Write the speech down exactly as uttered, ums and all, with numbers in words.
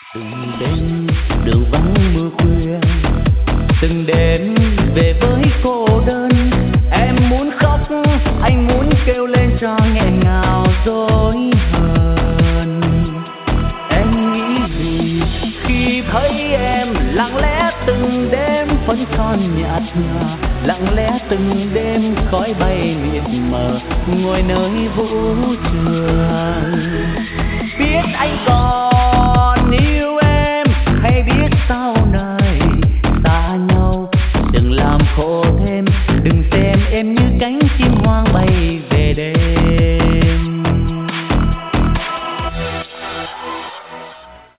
Từng đêm đường vắng mưa khuya, từng đêm về với cô đơn. Em muốn khóc, anh muốn kêu lên cho nghẹn ngào dối hờn. Em nghĩ gì khi thấy em lặng lẽ từng đêm vẫn còn nhạt nhòa, lặng lẽ từng đêm khói bay mịt mờ ngồi nơi vũ trường. Biết anh còn